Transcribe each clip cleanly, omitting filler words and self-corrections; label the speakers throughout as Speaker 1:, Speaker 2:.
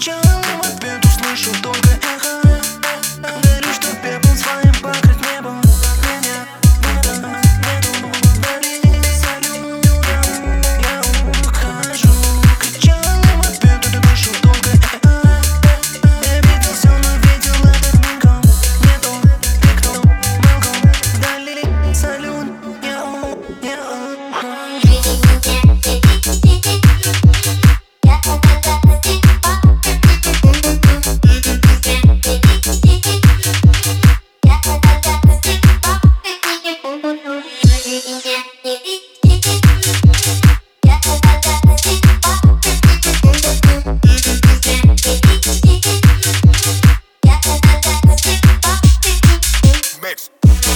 Speaker 1: кричал, и в ответ услышал только эхо. Верю, что пеплом своим покрыть небо. Меня нету вдали, салют, я ухожу. Кричал, и в ответ услышал только эхо. Я видел все, но видел это мигом. Нету никто, малком вдали, салют, я ухожу.
Speaker 2: Mix.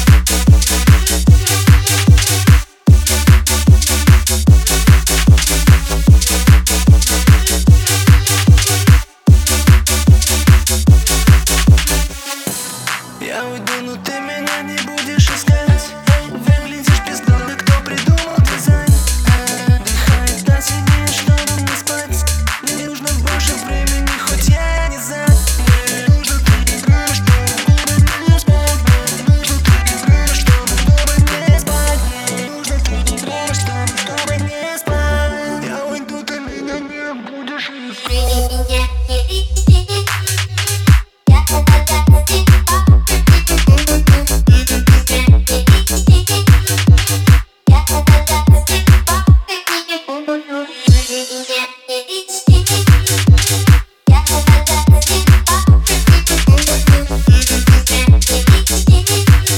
Speaker 1: Я уйду, но ты меня не будешь искать. Выглядишь бездомно, кто придумал дизайн. Отдыхает до семи, чтобы не спать. Мне нужно больше времени, хоть я и не занят. Мне нужно 3 игры, чтобы не спать. Мне нужно 3 игры, чтобы не спать. Мне нужно 3 игры, чтобы не спать. Я уйду, ты меня не будешь искать.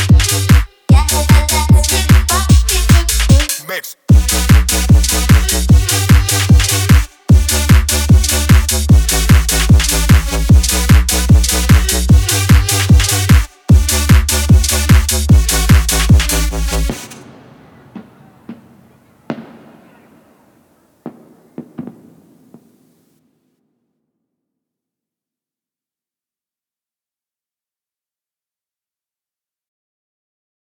Speaker 2: Mix.